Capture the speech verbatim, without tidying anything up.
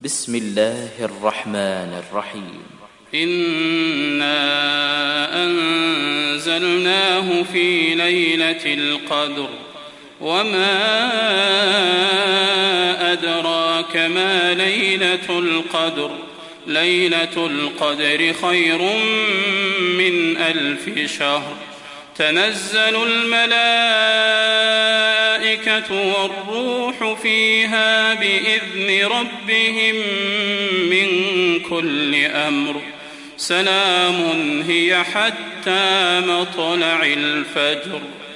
بسم الله الرحمن الرحيم إنا أنزلناه في ليلة القدر وما أدراك ما ليلة القدر ليلة القدر خير من ألف شهر تنزل الملائكة والروح فيها بإذن ربهم من كل أمر سلام هي حتى مطلع الفجر.